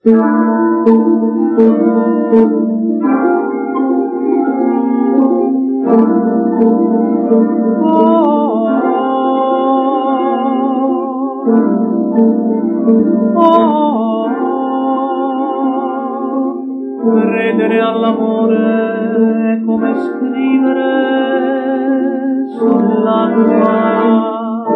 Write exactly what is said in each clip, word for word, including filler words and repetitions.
Oh, credere all'amore è come scrivere sull'acqua.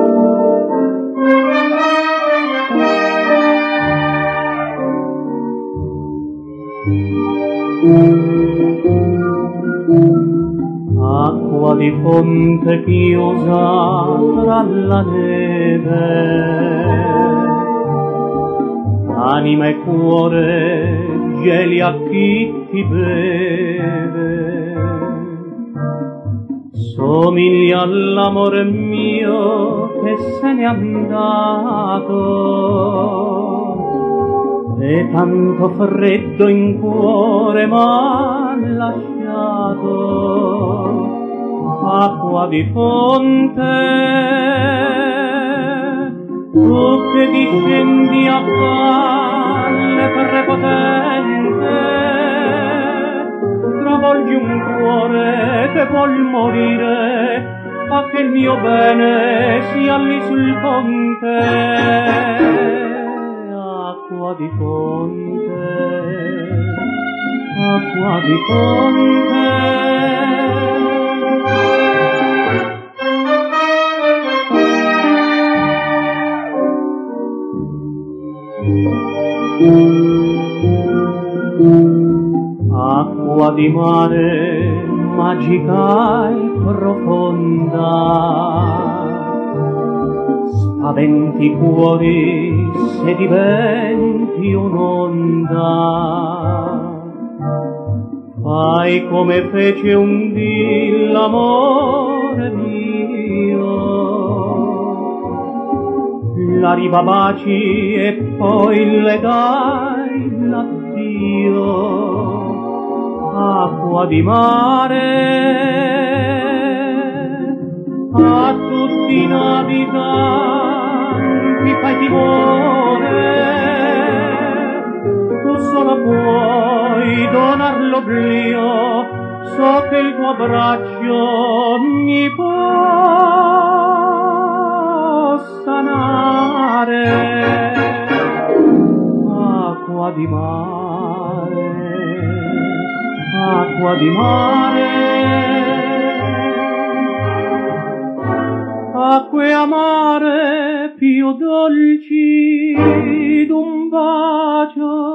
Acqua di fonte chiusa tra la neve, anima e cuore geli a chi ti beve. Somiglia all'amore mio che se n'è andato, e tanto freddo in cuore m'ha lasciato. Acqua di fonte, tu che discendi a valle prepotente, travolgi un cuore che vuol morire, fa che il mio bene sia lì sul ponte. Acqua di fonte, acqua di fonte. Acqua di mare magica e profonda, spaventi i cuori se diventi un'onda. Fai come fece un dì l'amore mio, la riva baci e poi le dai l'addio. Acqua di mare, a tutti i naviganti fai timore, tu solo puoi donar l'oblio, so che il tuo abbraccio mi può sanare. Acqua di mare, acqua di mare, acque amare più dolci d'un bacio